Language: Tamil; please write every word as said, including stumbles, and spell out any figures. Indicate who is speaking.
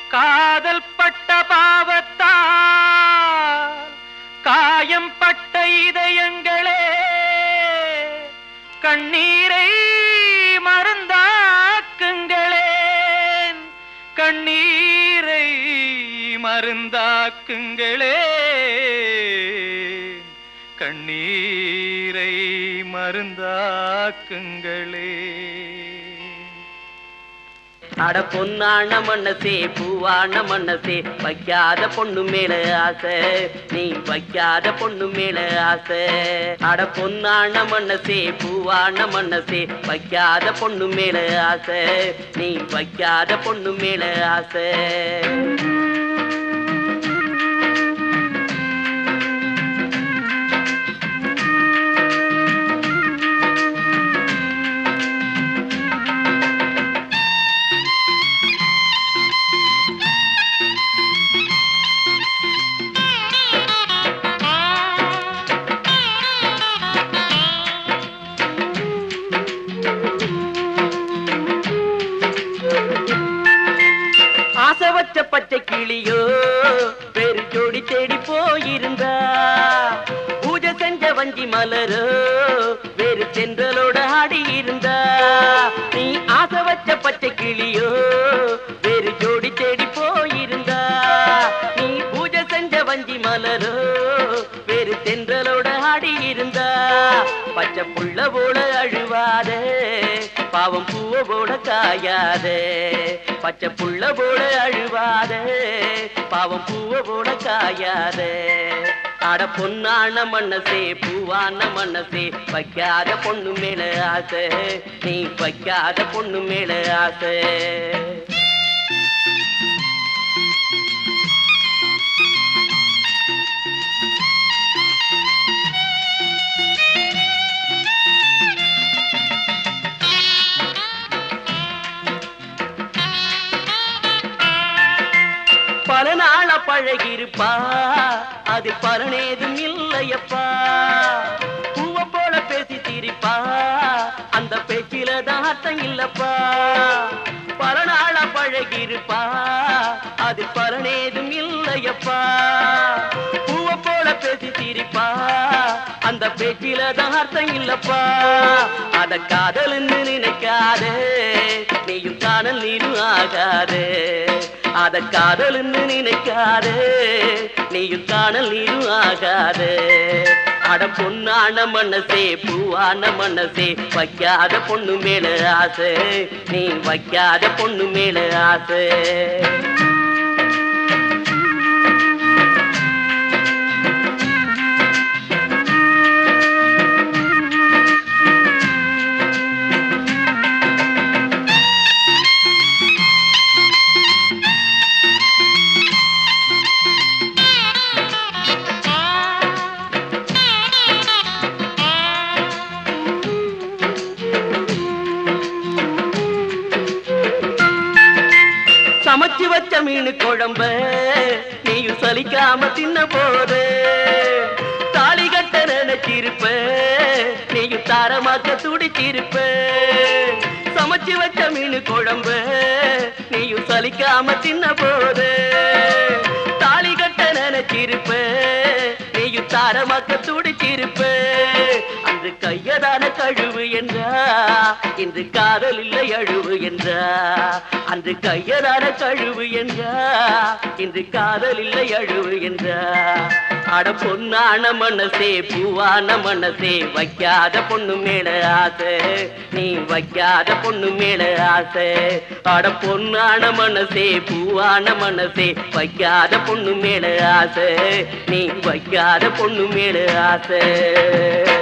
Speaker 1: காதல் பட்ட பாவத்தால் காயம் பட்ட இதயங்களே கண்ணீரை மருந்தாக்குங்களேன், கண்ணீரை மருந்தாக்குங்களேன், கண்ணீரை மருந்தாக்குங்களேன்.
Speaker 2: அட பொன்னான மனசே பூவான மனசே வைக்காத பொண்ணு மேல ஆசை, நீ வைக்காத பொண்ணு மேல ஆசை. அட பொன்னான மனசே பூவான மனசே வைக்காத பொண்ணு மேல ஆசை, நீ வைக்காத பொண்ணு மேல ஆசை. ஆசை வச்ச பச்சை கிளியோ பெரு ஜோடி தேடி போயிருந்தா, பூஜை செஞ்ச வஞ்சி மலரோ வேறு தென்றலோட ஆடி இருந்தா. நீ ஆசை வச்ச பச்சை கிளியோ வேறு ஜோடி தேடி போயிருந்தா, நீ பூஜை செஞ்ச வஞ்சி மலரோ வேறு தென்றலோட ஆடி இருந்தா. பச்சை புள்ள போல அழுவாதே, பாவம் பூவ போல காயாதே. பச்சை புள்ள போல அழுவாதே, பாவம் பூவ போல காயாதே. அட பொன்னான மனசே பூவான மனசே வைக்காத பொண்ணு மேல ஆசை, நீ வைக்காத பொண்ணு மேல ஆசை. பல நாள பழகிருப்பா, அது பலனேதும் இல்லையப்பா. பூவ போல பேசி சிரிப்பா, அந்த பேச்சில தாத்தம் இல்லப்பா. பல நாள பழகிருப்பா, அது பலனேதும் இல்லையப்பா. பூவ போல பேசி சிரிப்பா, அந்த பேச்சில தாத்தம் இல்லப்பா. அத காதல்னு நினைக்காதே, நீயும் காணல் நீரும் ஆகாதே. அத காதல்னு நினைக்காதே, நீயும் காணல் நீரும் ஆகாதே. அட பொன்னான மனசே பூவான மனசே வைக்காத பொண்ணு மேல ஆசை, நீ வைக்காத பொண்ணு மேல ஆசை. சமைச்சு வச்ச மீனு குழம்ப நீயும் சலிக்காம தின்ன போது, தாலி கட்ட நினைச்சிருப்ப நீயும் தாரமாக்க துடிச்சிருப்ப. சமைச்சு வச்ச மீனு குழம்ப நீயும் சலிக்காம தின்ன போது, தாலி கட்ட நினைச்சிருப்ப நீயும் தாரமாக்க துடிச்சிருப்ப. அன்று கையதான கழுவு என்றா, இன்று காதல் இல்லை அழுவு என்றா. அன்று கையதான கழுவு என்றா, இன்று காதல் இல்லை அழுவு என்றா. அட பொன்னான மனசே பூவான மனசே வைக்காத பொண்ணு மேல ஆசை, நீ வைக்காத பொண்ணு மேல ஆசை. அட பொன்னான மனசே பூவான மனசே வைக்காத பொண்ணு மேல ஆசை, நீ வைக்காத பொண்ணு மேல ஆசை.